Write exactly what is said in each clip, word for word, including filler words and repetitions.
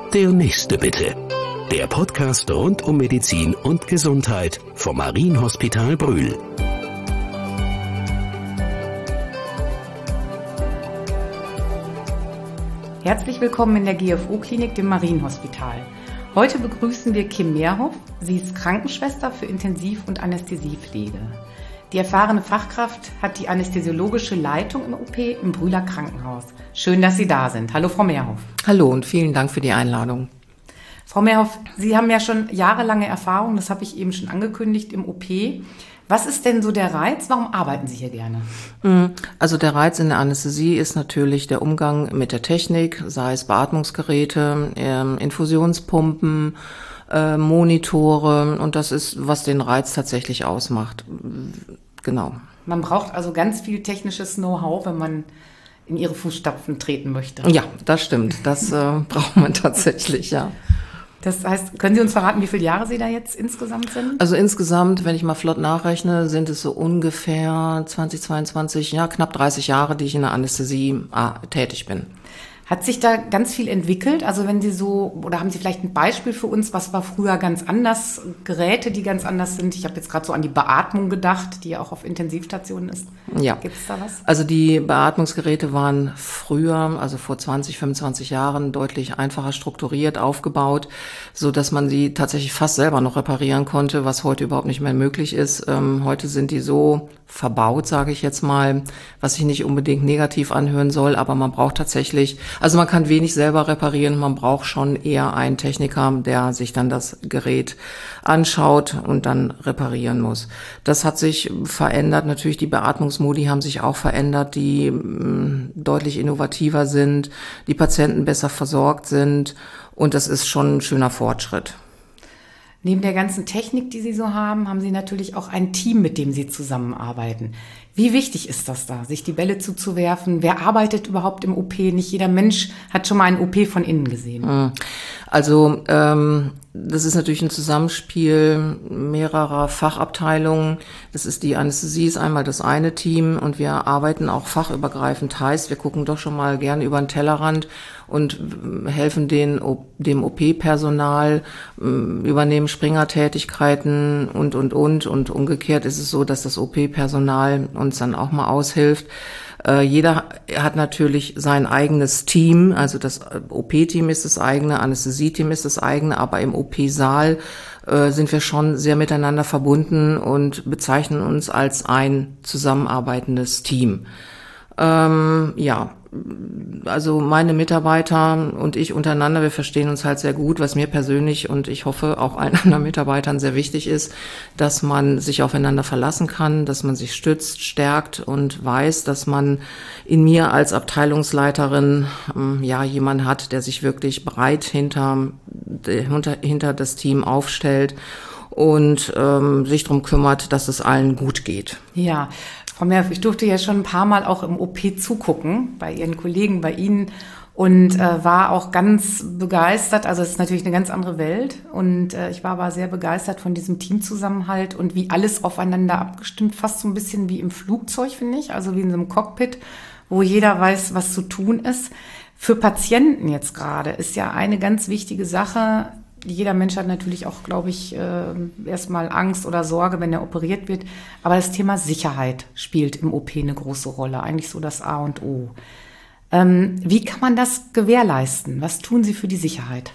Der nächste bitte. Der Podcast rund um Medizin und Gesundheit vom Marienhospital Brühl. Herzlich willkommen in der G F O-Klinik, dem Marienhospital. Heute begrüßen wir Kim Mehrhoff. Sie ist Krankenschwester für Intensiv- und Anästhesiepflege. Die erfahrene Fachkraft hat die anästhesiologische Leitung im O P im Brühler Krankenhaus. Schön, dass Sie da sind. Hallo, Frau Mehrhoff. Hallo und vielen Dank für die Einladung. Frau Mehrhoff, Sie haben ja schon jahrelange Erfahrung, das habe ich eben schon angekündigt, im O P. Was ist denn so der Reiz? Warum arbeiten Sie hier gerne? Also der Reiz in der Anästhesie ist natürlich der Umgang mit der Technik, sei es Beatmungsgeräte, Infusionspumpen, Äh, Monitore, und das ist, was den Reiz tatsächlich ausmacht. Genau. Man braucht also ganz viel technisches Know-how, wenn man in Ihre Fußstapfen treten möchte. Ja, das stimmt. Das äh, braucht man tatsächlich, ja. Das heißt, können Sie uns verraten, wie viele Jahre Sie da jetzt insgesamt sind? Also insgesamt, wenn ich mal flott nachrechne, sind es so ungefähr zwanzig zweiundzwanzig, ja, knapp dreißig Jahre, die ich in der Anästhesie ah, tätig bin. Hat sich da ganz viel entwickelt? Also wenn Sie so, oder haben Sie vielleicht ein Beispiel für uns, was war früher ganz anders, Geräte, die ganz anders sind? Ich habe jetzt gerade so an die Beatmung gedacht, die ja auch auf Intensivstationen ist. Ja. Gibt es da was? Also die Beatmungsgeräte waren früher, also vor zwanzig, fünfundzwanzig Jahren, deutlich einfacher strukturiert, aufgebaut, so dass man sie tatsächlich fast selber noch reparieren konnte, was heute überhaupt nicht mehr möglich ist. Ähm, heute sind die so verbaut, sage ich jetzt mal, was sich nicht unbedingt negativ anhören soll, aber man braucht tatsächlich, also man kann wenig selber reparieren, man braucht schon eher einen Techniker, der sich dann das Gerät anschaut und dann reparieren muss. Das hat sich verändert, natürlich die Beatmungsmodi haben sich auch verändert, die mh, deutlich innovativer sind, die Patienten besser versorgt sind, und das ist schon ein schöner Fortschritt. Neben der ganzen Technik, die Sie so haben, haben Sie natürlich auch ein Team, mit dem Sie zusammenarbeiten. Wie wichtig ist das da, sich die Bälle zuzuwerfen? Wer arbeitet überhaupt im O P? Nicht jeder Mensch hat schon mal einen O P von innen gesehen. Also ähm, das ist natürlich ein Zusammenspiel mehrerer Fachabteilungen. Das ist die Anästhesie, ist einmal das eine Team, und wir arbeiten auch fachübergreifend. Heißt, wir gucken doch schon mal gerne über den Tellerrand und helfen den, dem O P-Personal, übernehmen Springertätigkeiten und, und, und. Und umgekehrt ist es so, dass das O P-Personal uns dann auch mal aushilft. Äh, jeder hat natürlich sein eigenes Team, also das O P-Team ist das eigene, Anästhesie-Team ist das eigene, aber im O P-Saal äh, sind wir schon sehr miteinander verbunden und bezeichnen uns als ein zusammenarbeitendes Team. Ähm, ja, also meine Mitarbeiter und ich untereinander, wir verstehen uns halt sehr gut, was mir persönlich und ich hoffe auch allen anderen Mitarbeitern sehr wichtig ist, dass man sich aufeinander verlassen kann, dass man sich stützt, stärkt und weiß, dass man in mir als Abteilungsleiterin ja jemanden hat, der sich wirklich breit hinter, hinter, hinter das Team aufstellt und ähm, sich darum kümmert, dass es allen gut geht. Ja, Frau Mehrhoff, ich durfte ja schon ein paar Mal auch im O P zugucken, bei Ihren Kollegen, bei Ihnen, und äh, war auch ganz begeistert. Also es ist natürlich eine ganz andere Welt, und äh, ich war aber sehr begeistert von diesem Teamzusammenhalt und wie alles aufeinander abgestimmt, fast so ein bisschen wie im Flugzeug, finde ich, also wie in so einem Cockpit, wo jeder weiß, was zu tun ist. Für Patienten jetzt gerade ist ja eine ganz wichtige Sache. Jeder Mensch hat natürlich auch, glaube ich, äh, erstmal Angst oder Sorge, wenn er operiert wird. Aber das Thema Sicherheit spielt im O P eine große Rolle, eigentlich so das A und O. Ähm, wie kann man das gewährleisten? Was tun Sie für die Sicherheit?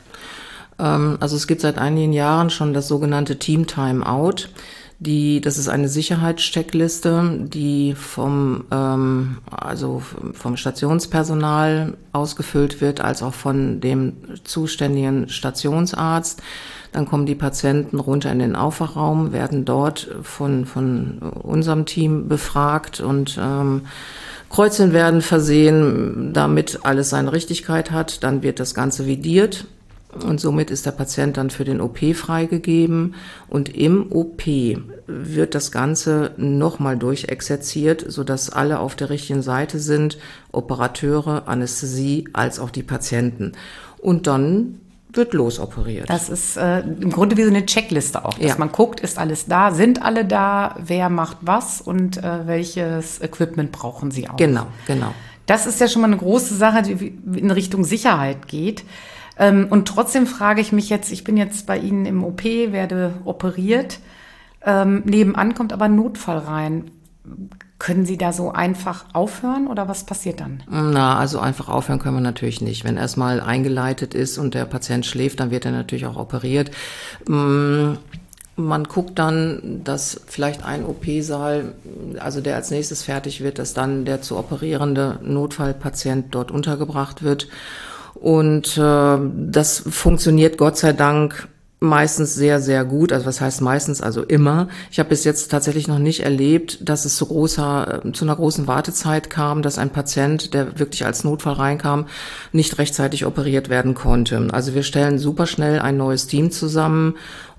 Ähm, also es gibt seit einigen Jahren schon das sogenannte Team Timeout. Die, das ist eine Sicherheitscheckliste, die vom, ähm, also vom Stationspersonal ausgefüllt wird, als auch von dem zuständigen Stationsarzt. Dann kommen die Patienten runter in den Aufwachraum, werden dort von, von unserem Team befragt und ähm, Kreuzchen werden versehen, damit alles seine Richtigkeit hat. Dann wird das Ganze vidiert. Und somit ist der Patient dann für den O P freigegeben. Und im O P wird das Ganze nochmal durchexerziert, sodass alle auf der richtigen Seite sind, Operateure, Anästhesie, als auch die Patienten. Und dann wird losoperiert. Das ist äh, im Grunde wie so eine Checkliste auch, dass ja. man guckt, ist alles da, sind alle da, wer macht was und äh, welches Equipment brauchen sie auch. Genau, genau. Das ist ja schon mal eine große Sache, die in Richtung Sicherheit geht. Ähm, und trotzdem frage ich mich jetzt, ich bin jetzt bei Ihnen im O P, werde operiert, ähm, nebenan kommt aber ein Notfall rein. Können Sie da so einfach aufhören oder was passiert dann? Na, also einfach aufhören können wir natürlich nicht. Wenn erstmal eingeleitet ist und der Patient schläft, dann wird er natürlich auch operiert. Man guckt dann, dass vielleicht ein O P-Saal, also der als nächstes fertig wird, dass dann der zu operierende Notfallpatient dort untergebracht wird. Und äh, das funktioniert Gott sei Dank meistens sehr, sehr gut. Also was heißt meistens? Also immer. Ich habe bis jetzt tatsächlich noch nicht erlebt, dass es zu großer, zu einer großen Wartezeit kam, dass ein Patient, der wirklich als Notfall reinkam, nicht rechtzeitig operiert werden konnte. Also wir stellen super schnell ein neues Team zusammen.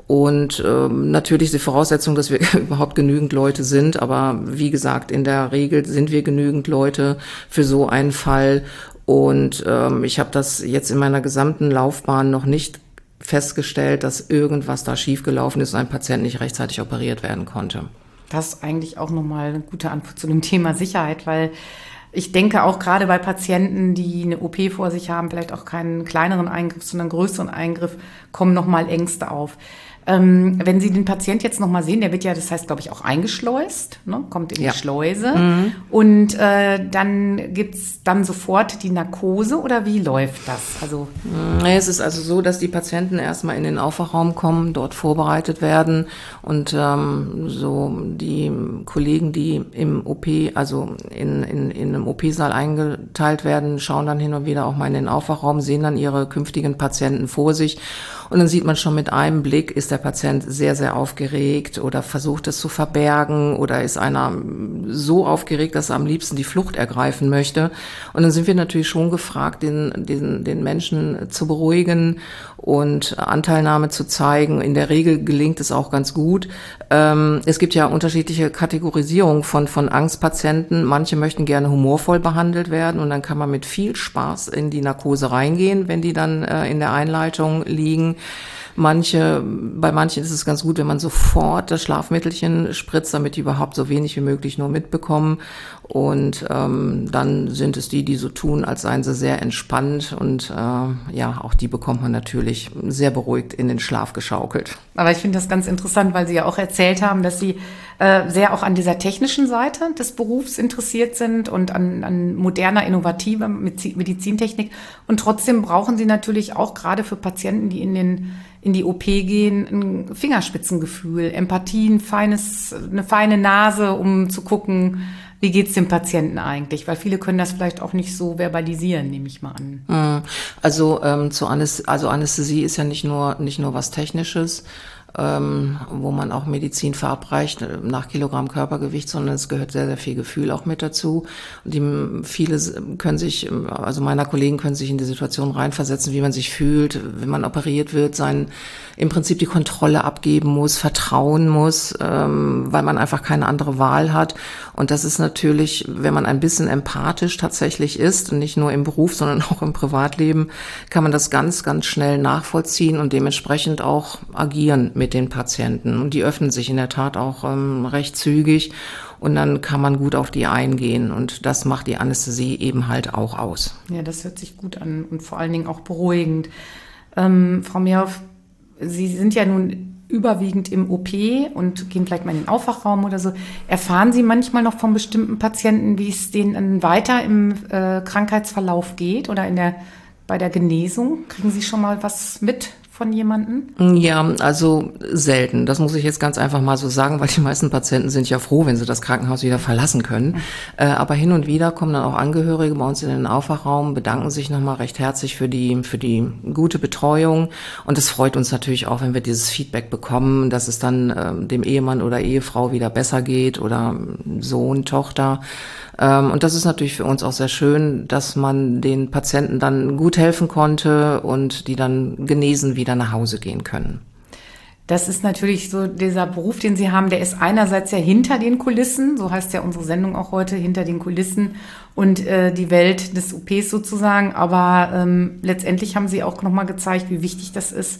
Und ähm, natürlich ist die Voraussetzung, dass wir überhaupt genügend Leute sind. Aber wie gesagt, in der Regel sind wir genügend Leute für so einen Fall. Und ähm, ich habe das jetzt in meiner gesamten Laufbahn noch nicht festgestellt, dass irgendwas da schiefgelaufen ist und ein Patient nicht rechtzeitig operiert werden konnte. Das ist eigentlich auch nochmal eine gute Antwort zu dem Thema Sicherheit, weil ich denke auch gerade bei Patienten, die eine O P vor sich haben, vielleicht auch keinen kleineren Eingriff, sondern einen größeren Eingriff, kommen nochmal Ängste auf. Ähm, wenn Sie den Patient jetzt nochmal sehen, der wird ja, das heißt, glaube ich, auch eingeschleust, ne? Kommt in die ja. Schleuse. Mhm. Und äh, dann gibt's dann sofort die Narkose oder wie läuft das? Also Es ist also so, dass die Patienten erstmal in den Aufwachraum kommen, dort vorbereitet werden und ähm, so die Kollegen, die im O P, also in, in, in einem O P-Saal eingeteilt werden, schauen dann hin und wieder auch mal in den Aufwachraum, sehen dann ihre künftigen Patienten vor sich. Und dann sieht man schon mit einem Blick, ist der Patient sehr, sehr aufgeregt oder versucht es zu verbergen oder ist einer so aufgeregt, dass er am liebsten die Flucht ergreifen möchte. Und dann sind wir natürlich schon gefragt, den, den, den Menschen zu beruhigen und Anteilnahme zu zeigen. In der Regel gelingt es auch ganz gut. Ähm, es gibt ja unterschiedliche Kategorisierungen von, von Angstpatienten. Manche möchten gerne humorvoll behandelt werden und dann kann man mit viel Spaß in die Narkose reingehen, wenn die dann äh, in der Einleitung liegen. Manche, bei manchen ist es ganz gut, wenn man sofort das Schlafmittelchen spritzt, damit die überhaupt so wenig wie möglich nur mitbekommen. Und ähm, dann sind es die, die so tun, als seien sie sehr entspannt. Und äh, ja, auch die bekommt man natürlich sehr beruhigt in den Schlaf geschaukelt. Aber ich finde das ganz interessant, weil Sie ja auch erzählt haben, dass Sie äh, sehr auch an dieser technischen Seite des Berufs interessiert sind und an, an moderner, innovativer Medizintechnik. Und trotzdem brauchen Sie natürlich auch gerade für Patienten, die in den in die O P gehen, ein Fingerspitzengefühl, Empathie, ein feines, eine feine Nase, um zu gucken, wie geht's dem Patienten eigentlich? Weil viele können das vielleicht auch nicht so verbalisieren, nehme ich mal an. Also ähm, zu Anästhesie, also Anästhesie ist ja nicht nur nicht nur was Technisches, ähm, wo man auch Medizin verabreicht nach Kilogramm Körpergewicht, sondern es gehört sehr, sehr viel Gefühl auch mit dazu. Und die, viele können sich, also meiner Kollegen können sich in die Situation reinversetzen, wie man sich fühlt, wenn man operiert wird, sein im Prinzip die Kontrolle abgeben muss, vertrauen muss, ähm, weil man einfach keine andere Wahl hat. Und das ist natürlich, wenn man ein bisschen empathisch tatsächlich ist, und nicht nur im Beruf, sondern auch im Privatleben, kann man das ganz, ganz schnell nachvollziehen und dementsprechend auch agieren mit den Patienten. Und die öffnen sich in der Tat auch ähm, recht zügig und dann kann man gut auf die eingehen. Und das macht die Anästhesie eben halt auch aus. Ja, das hört sich gut an und vor allen Dingen auch beruhigend. Ähm, Frau Mehrhoff, Sie sind ja nun überwiegend im O P und gehen vielleicht mal in den Aufwachraum oder so. Erfahren Sie manchmal noch von bestimmten Patienten, wie es denen weiter im äh, Krankheitsverlauf geht oder in der, bei der Genesung? Kriegen Sie schon mal was mit von jemandem? Ja, also selten. Das muss ich jetzt ganz einfach mal so sagen, weil die meisten Patienten sind ja froh, wenn sie das Krankenhaus wieder verlassen können. Äh, aber hin und wieder kommen dann auch Angehörige bei uns in den Aufwachraum, bedanken sich nochmal recht herzlich für die, für die gute Betreuung. Und es freut uns natürlich auch, wenn wir dieses Feedback bekommen, dass es dann äh, dem Ehemann oder Ehefrau wieder besser geht oder Sohn, Tochter. Ähm, und das ist natürlich für uns auch sehr schön, dass man den Patienten dann gut helfen konnte und die dann genesen wieder nach Hause gehen können. Das ist natürlich so, dieser Beruf, den Sie haben, der ist einerseits ja hinter den Kulissen, so heißt ja unsere Sendung auch heute, hinter den Kulissen und äh, die Welt des O Ps sozusagen, aber ähm, letztendlich haben Sie auch nochmal gezeigt, wie wichtig das ist,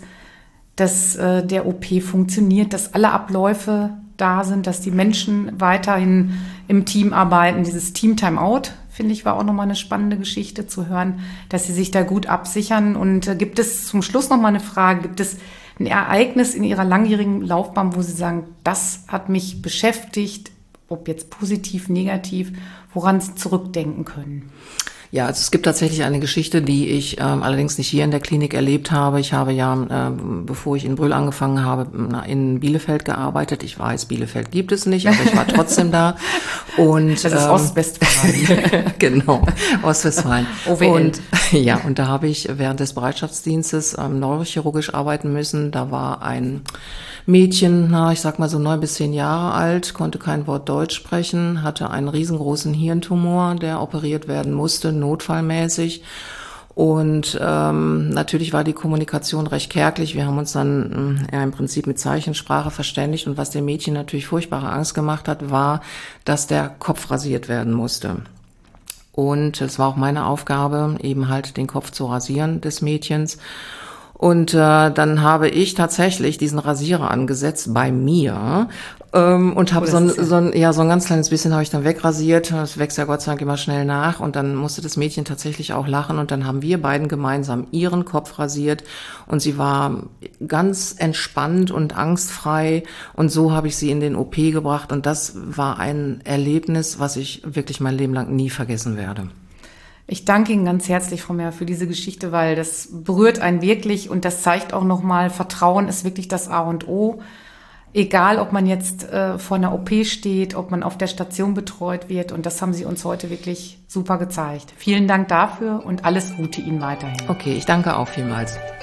dass äh, der O P funktioniert, dass alle Abläufe da sind, dass die Menschen weiterhin im Team arbeiten. Dieses Team-Timeout finde ich, war auch nochmal eine spannende Geschichte zu hören, dass Sie sich da gut absichern. Und äh, gibt es zum Schluss nochmal eine Frage, gibt es ein Ereignis in Ihrer langjährigen Laufbahn, wo Sie sagen, das hat mich beschäftigt, ob jetzt positiv, negativ, woran Sie zurückdenken können? Ja, also es gibt tatsächlich eine Geschichte, die ich ähm, allerdings nicht hier in der Klinik erlebt habe. Ich habe ja, äh, bevor ich in Brühl angefangen habe, in Bielefeld gearbeitet. Ich weiß, Bielefeld gibt es nicht, aber ich war trotzdem da. Und das ist ähm, Ostwestfalen. Genau, Ostwestfalen. O W L. Und ja, und da habe ich während des Bereitschaftsdienstes ähm, neurochirurgisch arbeiten müssen. Da war ein Mädchen, na, ich sag mal so neun bis zehn Jahre alt, konnte kein Wort Deutsch sprechen, hatte einen riesengroßen Hirntumor, der operiert werden musste, notfallmäßig. Und ähm, natürlich war die Kommunikation recht kärglich. Wir haben uns dann ja, im Prinzip mit Zeichensprache verständigt. Und was dem Mädchen natürlich furchtbare Angst gemacht hat, war, dass der Kopf rasiert werden musste. Und es war auch meine Aufgabe, eben halt den Kopf zu rasieren des Mädchens. Und äh, dann habe ich tatsächlich diesen Rasierer angesetzt bei mir ähm, und habe oh, so, ein, ja. so ein ja so ein ganz kleines bisschen habe ich dann wegrasiert. Das wächst ja Gott sei Dank immer schnell nach. Und dann musste das Mädchen tatsächlich auch lachen. Und dann haben wir beiden gemeinsam ihren Kopf rasiert. Und sie war ganz entspannt und angstfrei. Und so habe ich sie in den O P gebracht. Und das war ein Erlebnis, was ich wirklich mein Leben lang nie vergessen werde. Ich danke Ihnen ganz herzlich, Frau Mehr, für diese Geschichte, weil das berührt einen wirklich und das zeigt auch nochmal, Vertrauen ist wirklich das A und O. Egal, ob man jetzt äh, vor einer O P steht, ob man auf der Station betreut wird, und das haben Sie uns heute wirklich super gezeigt. Vielen Dank dafür und alles Gute Ihnen weiterhin. Okay, ich danke auch vielmals.